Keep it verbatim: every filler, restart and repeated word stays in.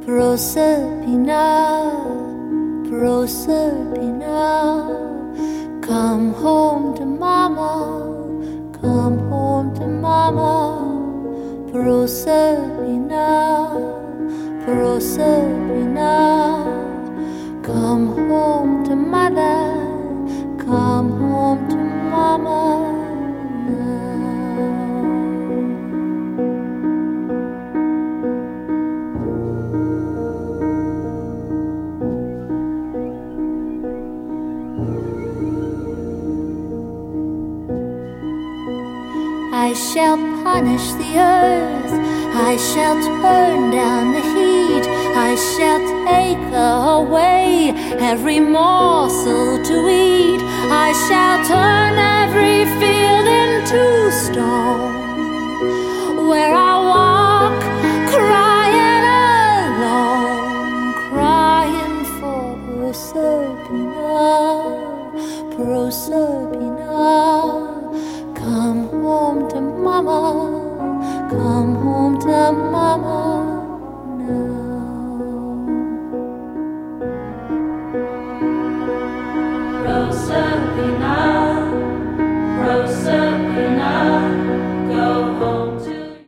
Proserpina, Proserpina, come home to mama, come home to mama. Proserpina, Proserpina, come home to mother, come home to mama now. I shall punish the earth, I shall turn down the heat, I shall take away every morsel to eat, I shall turn every field into stone, where I walk crying alone, crying for Proserpina, Proserpina. Come home to mama, come home to mama.